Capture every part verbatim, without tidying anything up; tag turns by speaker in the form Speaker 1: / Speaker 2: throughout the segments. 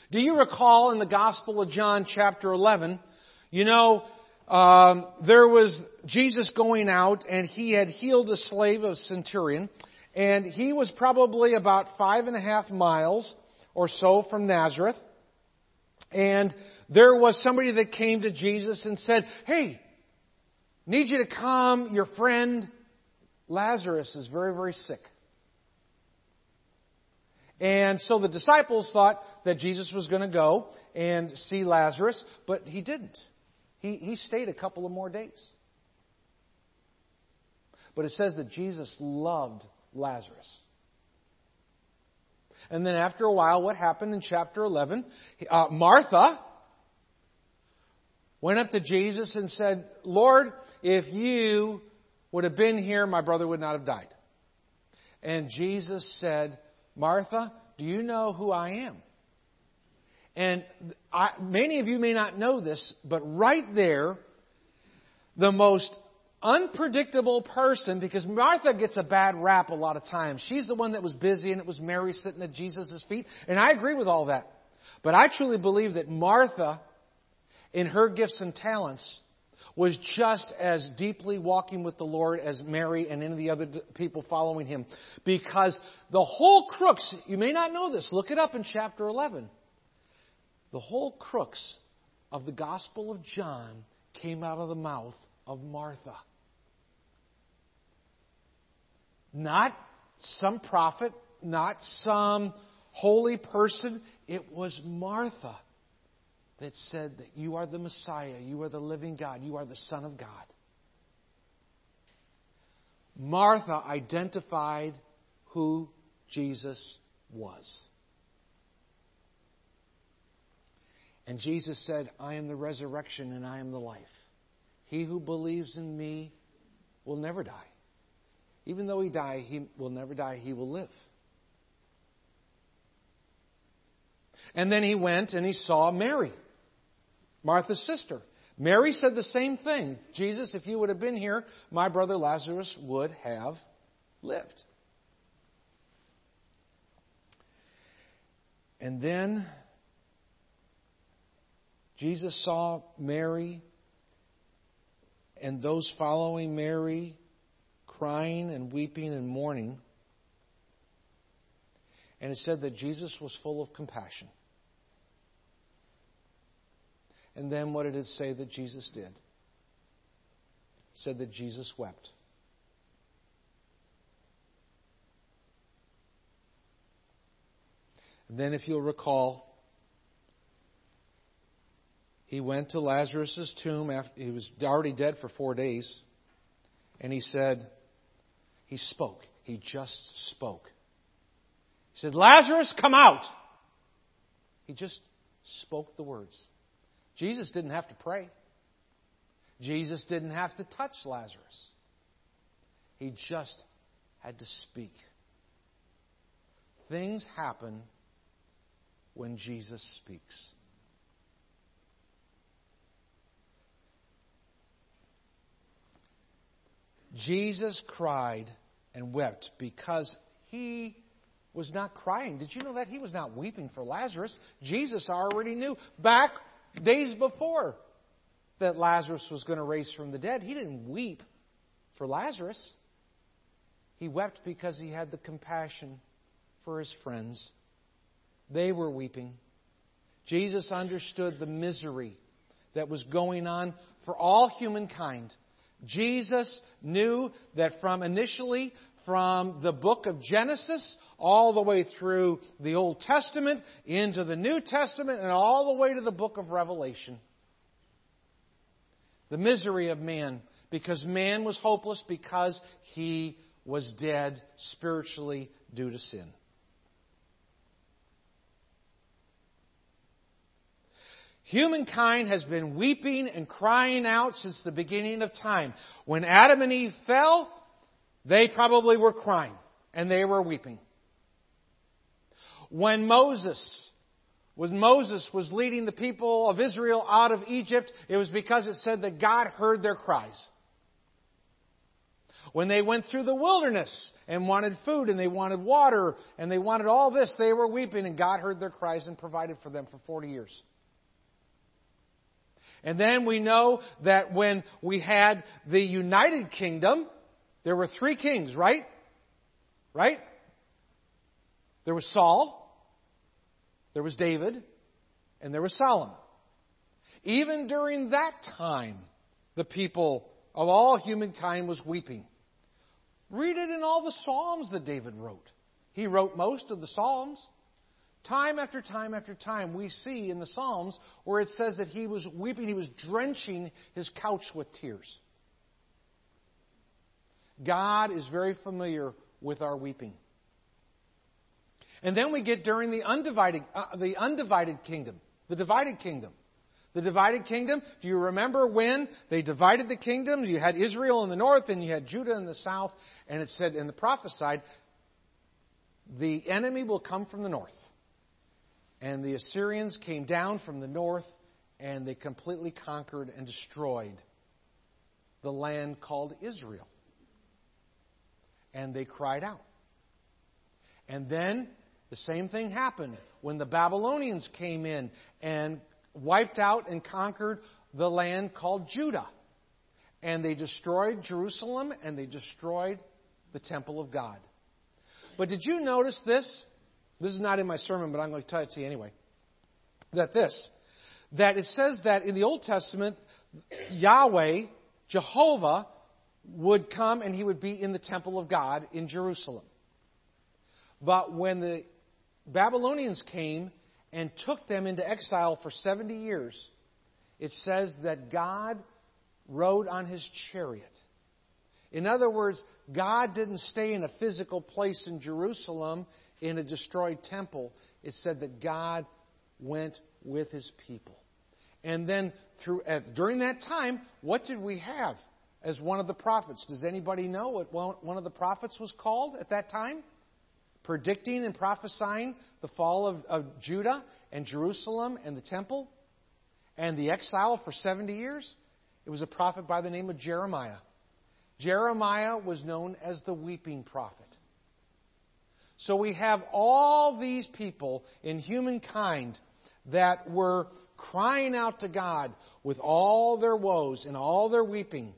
Speaker 1: Do you recall in the Gospel of John chapter eleven, you know, um, there was Jesus going out and He had healed a slave of a centurion, and he was probably about five and a half miles or so from Nazareth. And there was somebody that came to Jesus and said, "Hey, need you to come. Your friend Lazarus is very, very sick." And so the disciples thought that Jesus was going to go and see Lazarus, but He didn't. He, he stayed a couple of more days. But it says that Jesus loved Lazarus. And then after a while, what happened in chapter eleven? Uh, Martha went up to Jesus and said, "Lord, if you would have been here, my brother would not have died." And Jesus said, "Martha, do you know who I am?" And I, many of you may not know this, but right there, the most unpredictable person, because Martha gets a bad rap a lot of times. She's the one that was busy, and it was Mary sitting at Jesus' feet. And I agree with all that. But I truly believe that Martha, in her gifts and talents, was just as deeply walking with the Lord as Mary and any of the other people following Him. Because the whole crux, you may not know this, look it up in chapter eleven. The whole crux of the Gospel of John came out of the mouth of Martha. Not some prophet, not some holy person. It was Martha that said that you are the Messiah, you are the living God, you are the Son of God. Martha identified who Jesus was. And Jesus said, "I am the resurrection and I am the life. He who believes in me will never die. Even though he die, he will never die, he will live." And then He went and He saw Mary, Martha's sister. Mary said the same thing. "Jesus, if you would have been here, my brother Lazarus would have lived." And then Jesus saw Mary and those following Mary crying and weeping and mourning. And it said that Jesus was full of compassion. And then what did it say that Jesus did? It said that Jesus wept. And then, if you'll recall, He went to Lazarus' tomb. After he was already dead for four days. And He said, He spoke. He just spoke. He said, "Lazarus, come out." He just spoke the words. Jesus didn't have to pray. Jesus didn't have to touch Lazarus. He just had to speak. Things happen when Jesus speaks. Jesus cried and wept because He was not crying. Did you know that? He was not weeping for Lazarus. Jesus already knew back days before that Lazarus was going to raise from the dead. He didn't weep for Lazarus. He wept because He had the compassion for His friends. They were weeping. Jesus understood the misery that was going on for all humankind. Jesus knew that from initially from the book of Genesis all the way through the Old Testament into the New Testament and all the way to the book of Revelation, the misery of man, because man was hopeless because he was dead spiritually due to sin. Humankind has been weeping and crying out since the beginning of time. When Adam and Eve fell, they probably were crying and they were weeping. When Moses, when Moses was leading the people of Israel out of Egypt, it was because it said that God heard their cries. When they went through the wilderness and wanted food and they wanted water and they wanted all this, they were weeping, and God heard their cries and provided for them for forty years. And then we know that when we had the United Kingdom, there were three kings, right? Right? There was Saul, there was David, and there was Solomon. Even during that time, the people of all humankind was weeping. Read it in all the Psalms that David wrote. He wrote most of the Psalms. Time after time after time, we see in the Psalms where it says that he was weeping, he was drenching his couch with tears. God is very familiar with our weeping. And then we get during the undivided, uh, the undivided kingdom, the divided kingdom. The divided kingdom, do you remember when they divided the kingdoms? You had Israel in the north and you had Judah in the south. And it said in the prophesied, the enemy will come from the north. And the Assyrians came down from the north and they completely conquered and destroyed the land called Israel. And they cried out. And then the same thing happened when the Babylonians came in and wiped out and conquered the land called Judah. And they destroyed Jerusalem and they destroyed the temple of God. But did you notice this? This is not in my sermon, but I'm going to tell it to you anyway. That this, that it says that in the Old Testament, Yahweh, Jehovah, would come and He would be in the temple of God in Jerusalem. But when the Babylonians came and took them into exile for seventy years, it says that God rode on His chariot. In other words, God didn't stay in a physical place in Jerusalem in a destroyed temple. It said that God went with His people. And then through at, during that time, what did we have as one of the prophets? Does anybody know what one of the prophets was called at that time? Predicting and prophesying the fall of, of Judah and Jerusalem and the temple and the exile for seventy years. It was a prophet by the name of Jeremiah. Jeremiah was known as the weeping prophet. So we have all these people in humankind that were crying out to God with all their woes and all their weeping.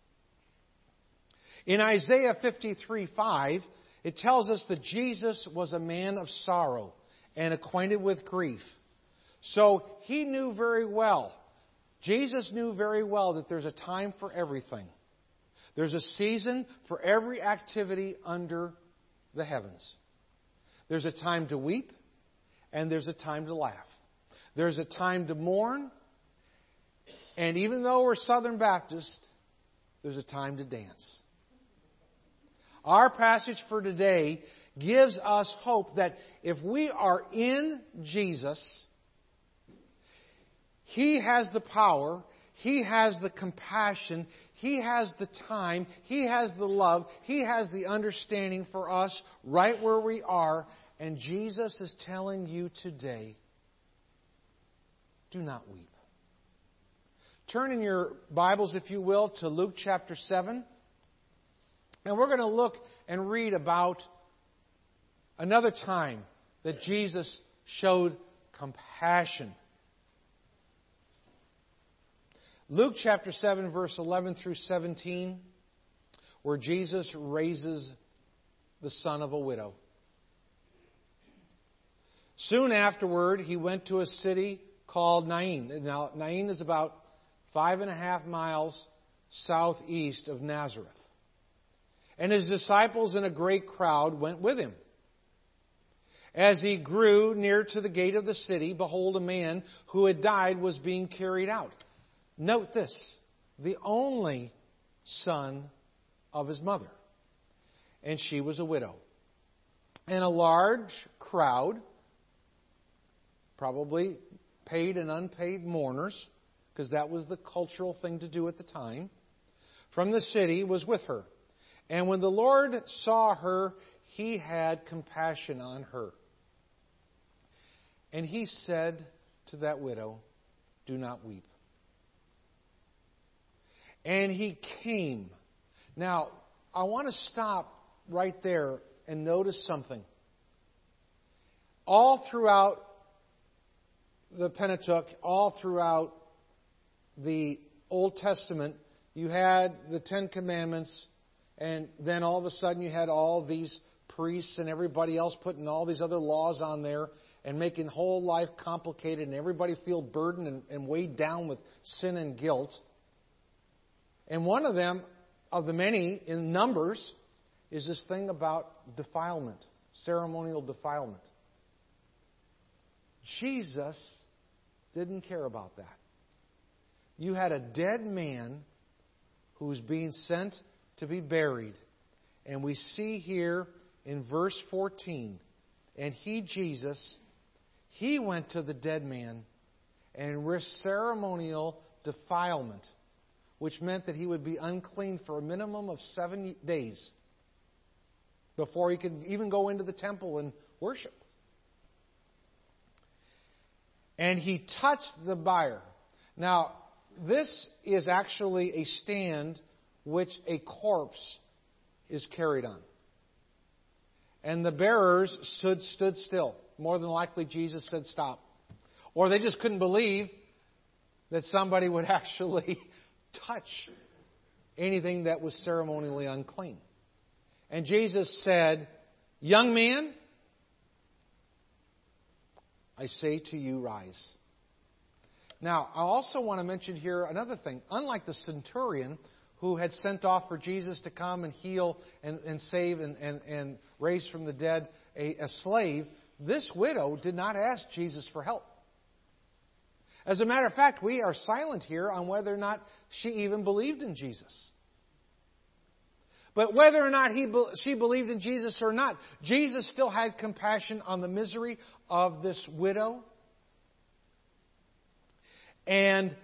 Speaker 1: In Isaiah fifty-three five, it tells us that Jesus was a man of sorrow and acquainted with grief. So He knew very well, Jesus knew very well that there's a time for everything. There's a season for every activity under the heavens. There's a time to weep and there's a time to laugh. There's a time to mourn, and even though we're Southern Baptist, there's a time to dance. Our passage for today gives us hope that if we are in Jesus, He has the power, He has the compassion, He has the time, He has the love, He has the understanding for us right where we are. And Jesus is telling you today, do not weep. Turn in your Bibles, if you will, to Luke chapter seven. And we're going to look and read about another time that Jesus showed compassion. Luke chapter seven, verse eleven through seventeen, where Jesus raises the son of a widow. Soon afterward, He went to a city called Nain. Now, Nain is about five and a half miles southeast of Nazareth. And His disciples and a great crowd went with Him. As He grew near to the gate of the city, behold, a man who had died was being carried out. Note this, the only son of his mother. And she was a widow. And a large crowd, probably paid and unpaid mourners, because that was the cultural thing to do at the time, from the city was with her. And when the Lord saw her, He had compassion on her. And He said to that widow, do not weep. And He came. Now, I want to stop right there and notice something. All throughout the Pentateuch, all throughout the Old Testament, you had the Ten Commandments, and then all of a sudden you had all these priests and everybody else putting all these other laws on there and making whole life complicated, and everybody feel burdened and, and weighed down with sin and guilt. And one of them, of the many in Numbers, is this thing about defilement, ceremonial defilement. Jesus didn't care about that. You had a dead man who was being sent to be buried. And we see here in verse fourteen, and he, Jesus, he went to the dead man and risked ceremonial defilement, which meant that he would be unclean for a minimum of seven days before he could even go into the temple and worship. And he touched the bier. Now, this is actually a stand which a corpse is carried on. And the bearers stood, stood still. More than likely, Jesus said, stop. Or they just couldn't believe that somebody would actually touch anything that was ceremonially unclean. And Jesus said, young man, I say to you, rise. Now, I also want to mention here another thing. Unlike the centurion who had sent off for Jesus to come and heal and, and save and, and, and raise from the dead a, a slave, this widow did not ask Jesus for help. As a matter of fact, we are silent here on whether or not she even believed in Jesus. But whether or not he, she believed in Jesus or not, Jesus still had compassion on the misery of this widow. And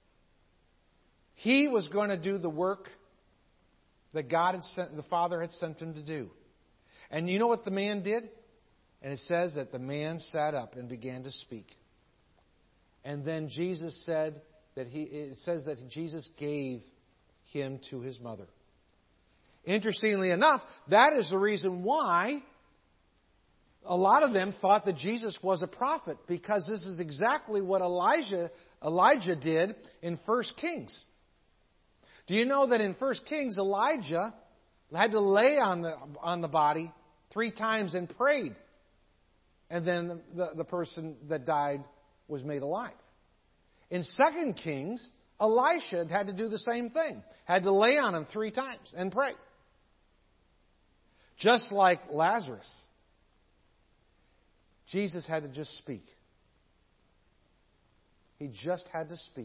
Speaker 1: he was going to do the work that God had sent, the Father had sent him to do. And you know what the man did? And it says that the man sat up and began to speak. And then Jesus said that he, it says that Jesus gave him to his mother. Interestingly enough, that is the reason why a lot of them thought that Jesus was a prophet, because this is exactly what Elijah Elijah did in First Kings. Do you know that in First Kings, Elijah had to lay on the on the body three times and prayed, and then the, the, the person that died was made alive. In Second Kings, Elisha had to do the same thing, had to lay on him three times and pray. Just like Lazarus, Jesus had to just speak. He just had to speak.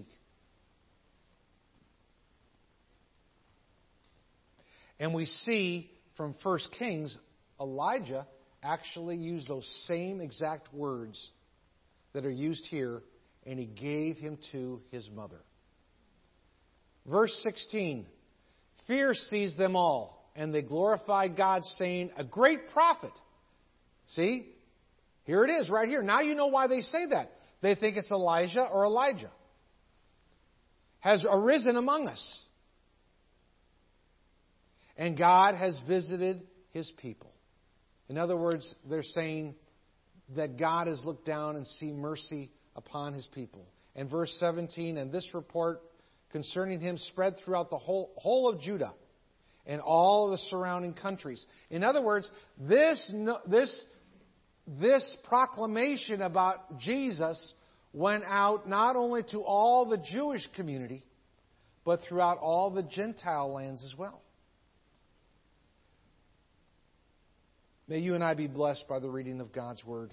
Speaker 1: And we see from First Kings, Elijah actually used those same exact words that are used here, and he gave him to his mother. Verse sixteen, fear seized them all, and they glorified God, saying, a great prophet. See? Here it is, right here. Now you know why they say that. They think it's Elijah or Elijah. Has arisen among us. And God has visited His people. In other words, they're saying that God has looked down and seen mercy upon His people. And verse seventeen, and this report concerning Him spread throughout the whole, whole of Judah and all of the surrounding countries. In other words, this, this, this proclamation about Jesus went out not only to all the Jewish community, but throughout all the Gentile lands as well. May you and I be blessed by the reading of God's Word.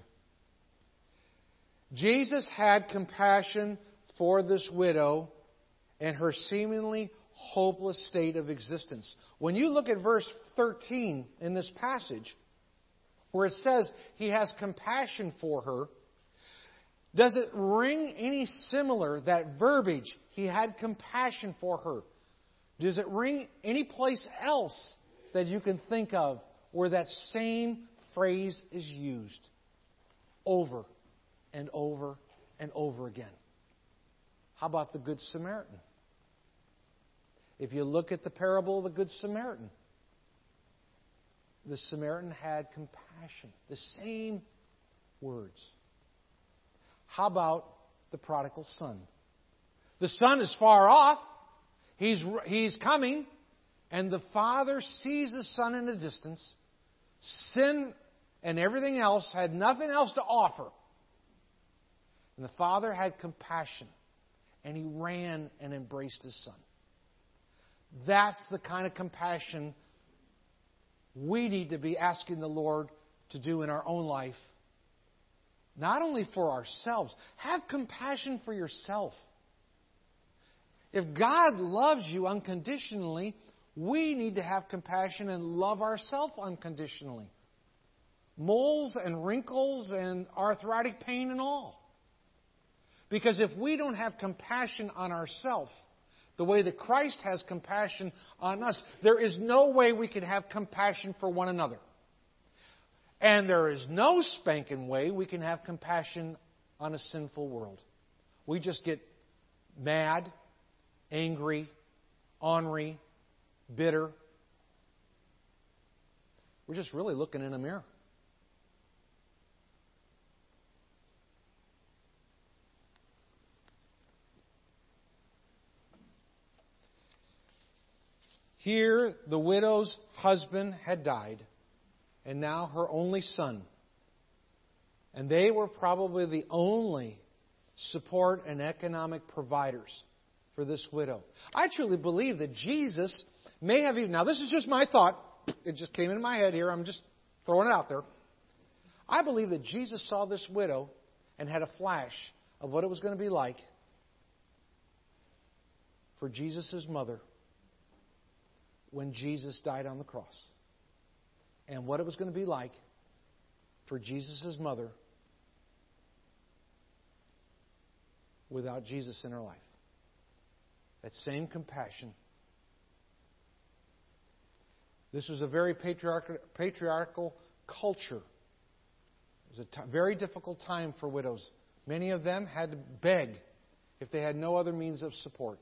Speaker 1: Jesus had compassion for this widow and her seemingly hopeless state of existence. When you look at verse thirteen in this passage, where it says He has compassion for her, does it ring any similar, that verbiage, He had compassion for her? Does it ring any place else that you can think of where that same phrase is used over and over and over again? How about the Good Samaritan? If you look at the parable of the Good Samaritan, the Samaritan had compassion. The same words. How about the prodigal son? The son is far off. He's, he's coming. And the father sees the son in the distance. Sin and everything else had nothing else to offer. And the father had compassion. And he ran and embraced his son. That's the kind of compassion we need to be asking the Lord to do in our own life. Not only for ourselves. Have compassion for yourself. If God loves you unconditionally, we need to have compassion and love ourselves unconditionally. Moles and wrinkles and arthritic pain and all. Because if we don't have compassion on ourselves, the way that Christ has compassion on us, there is no way we can have compassion for one another. And there is no spanking way we can have compassion on a sinful world. We just get mad, angry, ornery, bitter. We're just really looking in a mirror. Here, the widow's husband had died, and now her only son. And they were probably the only support and economic providers for this widow. I truly believe that Jesus may have even... Now, this is just my thought. It just came into my head here. I'm just throwing it out there. I believe that Jesus saw this widow and had a flash of what it was going to be like for Jesus' mother when Jesus died on the cross. And what it was going to be like for Jesus' mother without Jesus in her life. That same compassion. This was a very patriarchal, patriarchal culture. It was a t- very difficult time for widows. Many of them had to beg if they had no other means of support.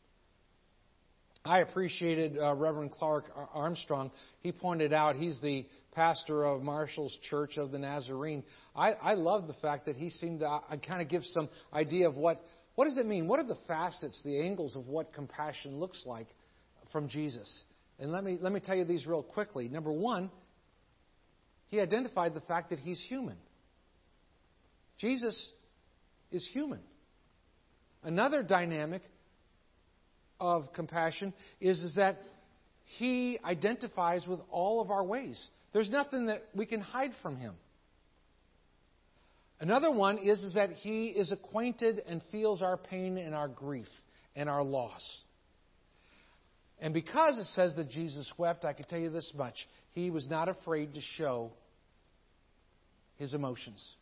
Speaker 1: I appreciated uh, Reverend Clark Armstrong. He pointed out, he's the pastor of Marshall's Church of the Nazarene. I, I love the fact that he seemed to uh, kind of give some idea of what, what does it mean? What are the facets, the angles of what compassion looks like from Jesus? And let me, let me tell you these real quickly. Number one, he identified the fact that he's human. Jesus is human. Another dynamic of compassion is, is that He identifies with all of our ways. There's nothing that we can hide from Him. Another one is, is that He is acquainted and feels our pain and our grief and our loss. And because it says that Jesus wept, I can tell you this much. He was not afraid to show His emotions.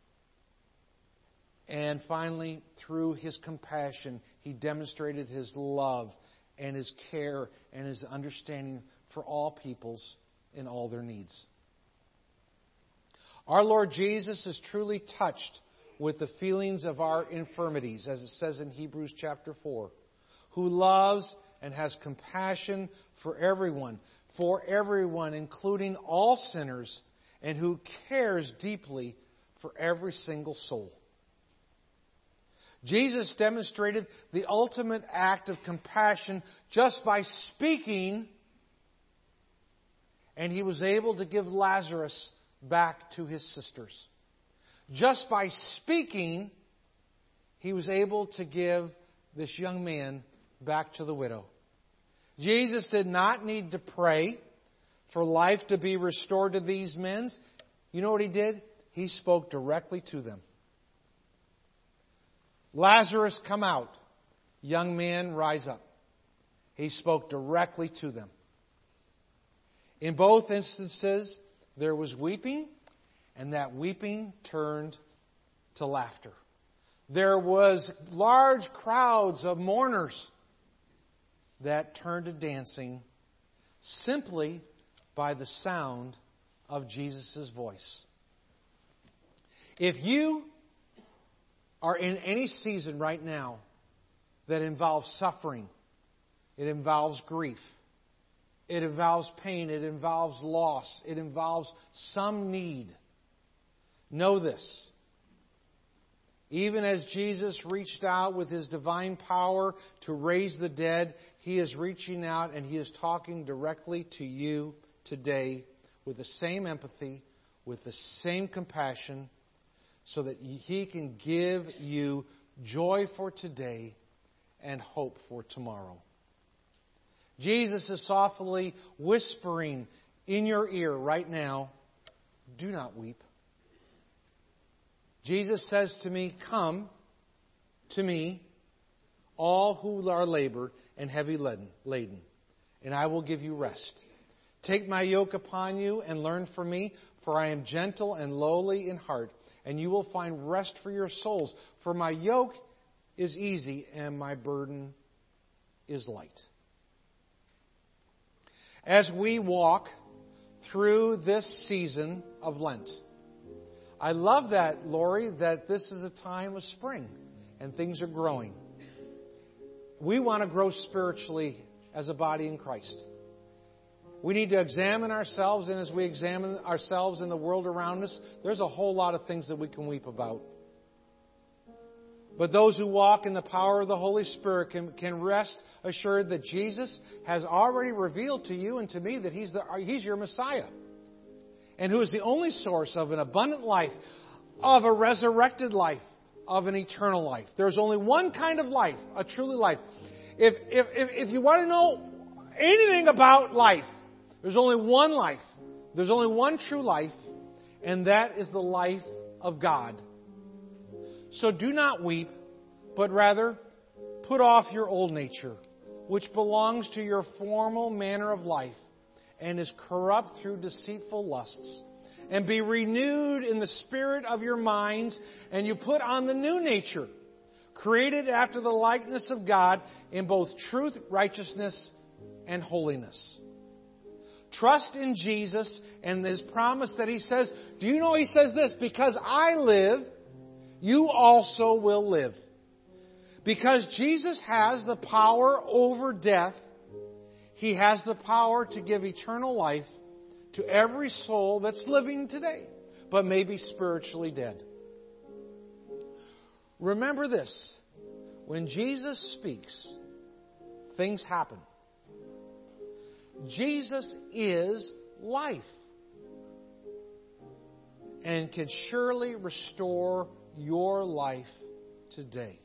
Speaker 1: And finally, through His compassion, He demonstrated His love and His care and His understanding for all peoples in all their needs. Our Lord Jesus is truly touched with the feelings of our infirmities, as it says in Hebrews chapter four, who loves and has compassion for everyone, for everyone, including all sinners, and who cares deeply for every single soul. Jesus demonstrated the ultimate act of compassion just by speaking, and He was able to give Lazarus back to his sisters. Just by speaking, He was able to give this young man back to the widow. Jesus did not need to pray for life to be restored to these men. You know what He did? He spoke directly to them. Lazarus, come out. Young man, rise up. He spoke directly to them. In both instances, there was weeping, and that weeping turned to laughter. There was large crowds of mourners that turned to dancing simply by the sound of Jesus' voice. If you are in any season right now that involves suffering, it involves grief, It involves pain. It involves loss. It involves some need. Know this. Even as Jesus reached out with His divine power to raise the dead, He is reaching out and He is talking directly to you today with the same empathy, with the same compassion, so that He can give you joy for today and hope for tomorrow. Jesus is softly whispering in your ear right now, do not weep. Jesus says to me, come to me, all who are labored and heavy laden, and I will give you rest. Take my yoke upon you and learn from me, for I am gentle and lowly in heart, and you will find rest for your souls. For my yoke is easy and my burden is light. As we walk through this season of Lent, I love that, Lori, that this is a time of spring and things are growing. We want to grow spiritually as a body in Christ. We need to examine ourselves, and as we examine ourselves in the world around us, there's a whole lot of things that we can weep about. But those who walk in the power of the Holy Spirit can, can rest assured that Jesus has already revealed to you and to me that He's, the, He's your Messiah. And who is the only source of an abundant life, of a resurrected life, of an eternal life. There's only one kind of life, a truly life. If, if, if, if you want to know anything about life, there's only one life. There's only one true life, and that is the life of God. So do not weep, but rather put off your old nature, which belongs to your former manner of life, and is corrupt through deceitful lusts. And be renewed in the spirit of your minds, and you put on the new nature, created after the likeness of God in both truth, righteousness, and holiness. Trust in Jesus and His promise that He says, do you know He says this? Because I live, you also will live. Because Jesus has the power over death, He has the power to give eternal life to every soul that's living today, but may be spiritually dead. Remember this. When Jesus speaks, things happen. Jesus is life and can surely restore your life today.